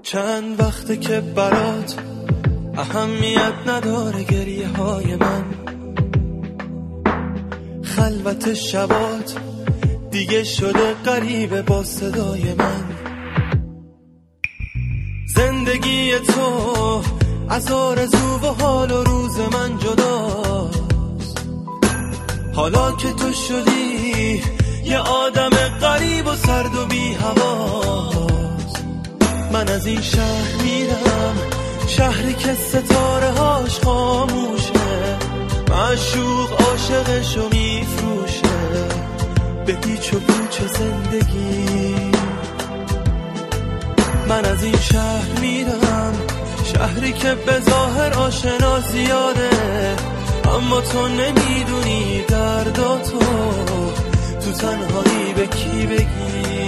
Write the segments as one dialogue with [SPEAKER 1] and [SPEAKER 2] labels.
[SPEAKER 1] چند وقته که برات اهمیت نداره گریه های من، خلوت شبات دیگه شده غریبه با صدای من. زندگی تو از آرزو و حال و روز من جداست، حالا که تو شدی یه آدم غریب و سرد و بی هواست. من از این شهر میرم، شهری که ستاره هاش خاموشه، معشوق عاشقشو میفروشه به هیچ و پوچ زندگی. من از این شهر میرم، شهری که به ظاهر آشنا زیاده، اما تو نمیدونی درداتو تو تنهایی به کی بگی.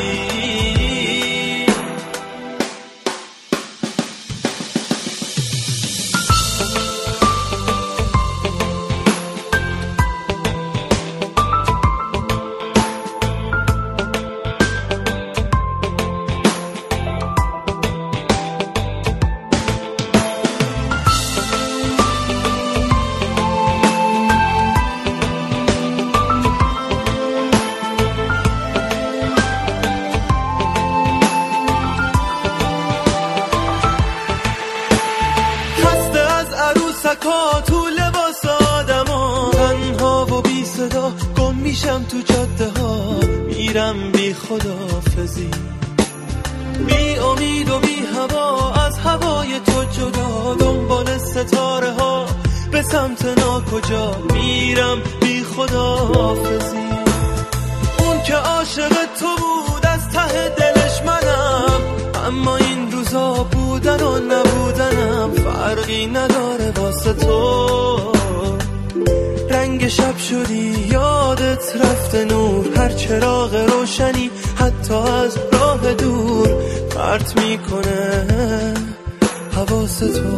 [SPEAKER 1] تو لباس آدما تنها و بی صدا گم میشم تو جاده ها، میرم بی خدافزی، بی امید و بی هوا، از هوای تو جدا، دنبال ستاره ها به سمت ناکجا، میرم بی خدافزی. اون که عاشق تو بود از ته دلش منم، اما این روزا بودن و نبودنم فرقی نداره واسه تو. رنگ شب شدی یادت رفته نور، هر چراغ روشنی حتی از راه دور پرت میکنه حواس تو.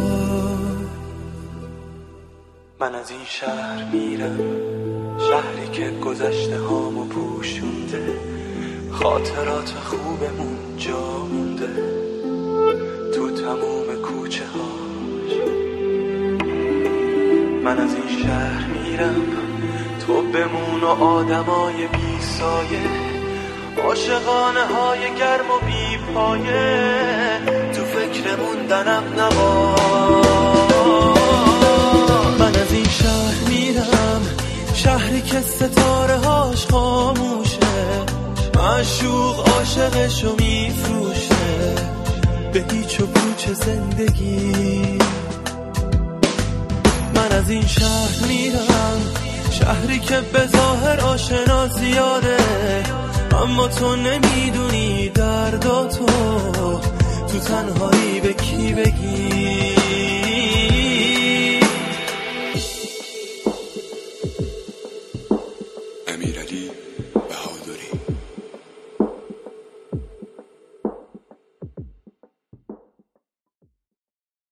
[SPEAKER 1] من از این شهر میرم، شهری که گذشته هامو پوشونده، خاطرات خوبمون جا مونده تو تموم کوچه هاش. من از این شهر میرم، تو بمون و آدمای بی سایه، عاشقانه های گرم و بی پایه، تو فکر موندنم نباش. من از این شهر میرم، شهری که ستاره هاش خاموشه، معشوق عاشقشو میفروشه به هیچ و پوچ زندگی. من از این شهر میرم، شهری که به ظاهر آشنا زیاده، اما تو نمیدونی درداتو تو تنهایی به کی بگی.